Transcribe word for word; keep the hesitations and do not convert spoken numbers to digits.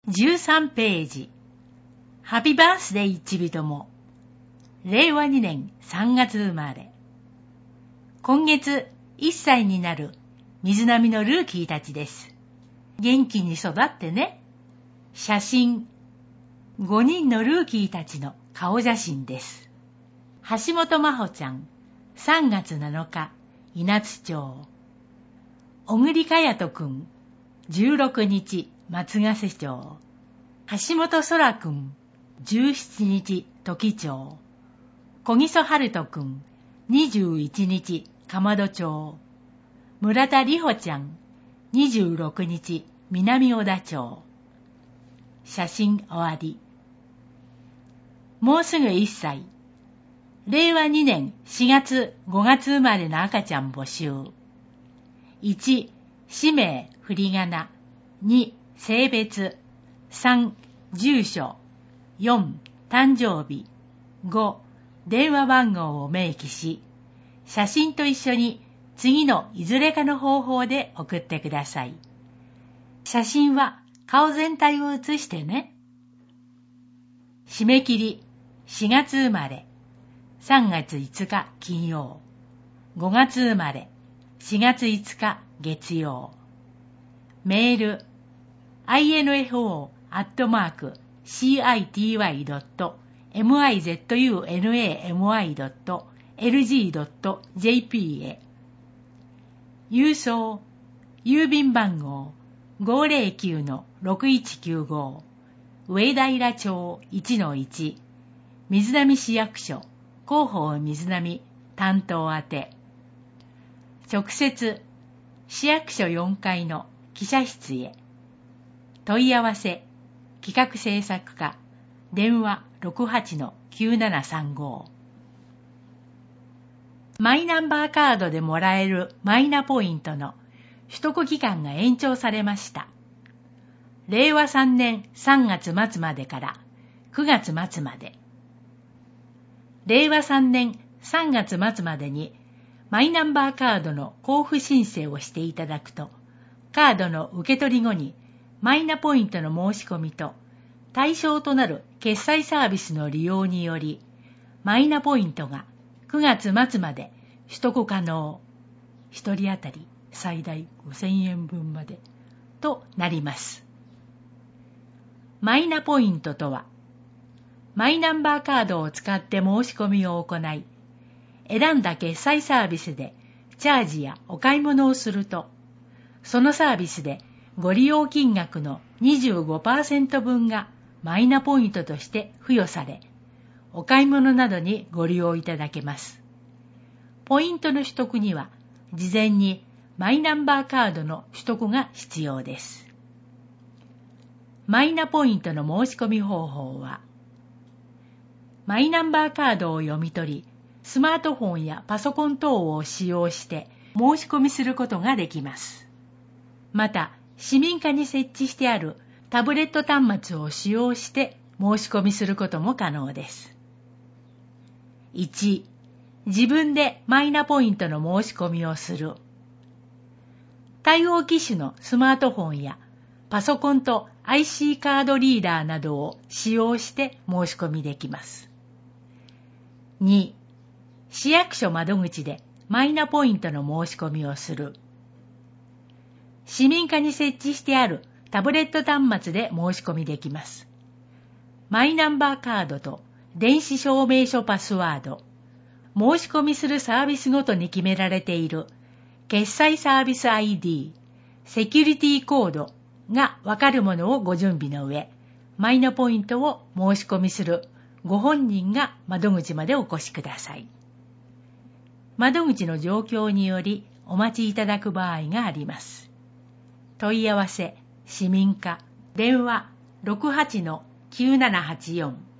じゅうさんページ。ハピバースデーちびとも。れいわにねんさんがつ生まれ。今月いっさいになる水波のルーキーたちです。元気に育ってね。写真。ごにんのルーキーたちの顔写真です。橋本真帆ちゃん、さんがつなのか、稲津町。小栗かやとくん、じゅうろくにち、松ヶ瀬町。橋本空くん、じゅうしちにち、土岐町。小木曽春人くん、にじゅういちにち、亀戸町。村田里穂ちゃん、にじゅうろくにち、南小田町。写真終わり。もうすぐいっさい。れいわにねんしがつごがつ生まれの赤ちゃん募集。いち、氏名、振り仮名。に、性別。さん、住所。よん、誕生日。ご、電話番号を明記し、写真と一緒に次のいずれかの方法で送ってください。写真は顔全体を写してね。締め切り、しがつ生まれ、さんがついつか金曜、ごがつ生まれ、しがついつか月曜。メール、アイエヌエフオー アットマーク シーアイティーワイ ドット ミズナミ ドット エルジー ドット ジェーピー へ。郵送、郵便番号 ごーぜろきゅうのろくいちきゅうご、上平町 いちのいち、水波市役所、広報水波担当宛て。直接、市役所よんかいの記者室へ。問い合わせ、企画制作課、電話 ろくはちのきゅうななさんご。マイナンバーカードでもらえるマイナポイントの取得期間が延長されました。れいわさんねんさんがつまつまでからくがつまつまで。れいわさんねんさんがつまつまでにマイナンバーカードの交付申請をしていただくと、カードの受け取り後にマイナポイントの申し込みと対象となる決済サービスの利用により、マイナポイントがくがつまつまで取得可能。ひとり当たり最大ごせんえんぶんまでとなります。マイナポイントとは、マイナンバーカードを使って申し込みを行い、選んだ決済サービスでチャージやお買い物をすると、そのサービスでご利用金額の にじゅうごパーセント 分がマイナポイントとして付与され、お買い物などにご利用いただけます。ポイントの取得には、事前にマイナンバーカードの取得が必要です。マイナポイントの申し込み方法は、マイナンバーカードを読み取り、スマートフォンやパソコン等を使用して申し込みすることができます。また、市民課に設置してあるタブレット端末を使用して申し込みすることも可能です。いち、自分でマイナポイントの申し込みをする。対応機種のスマートフォンやパソコンと アイシー カードリーダーなどを使用して申し込みできます。に、市役所窓口でマイナポイントの申し込みをする。市民課に設置してあるタブレット端末で申し込みできます。マイナンバーカードと電子証明書パスワード、申し込みするサービスごとに決められている決済サービス アイディー、セキュリティコードがわかるものをご準備の上、マイナポイントを申し込みするご本人が窓口までお越しください。窓口の状況によりお待ちいただく場合があります。問い合わせ、市民課、電話 ろくはちのきゅうななはちよん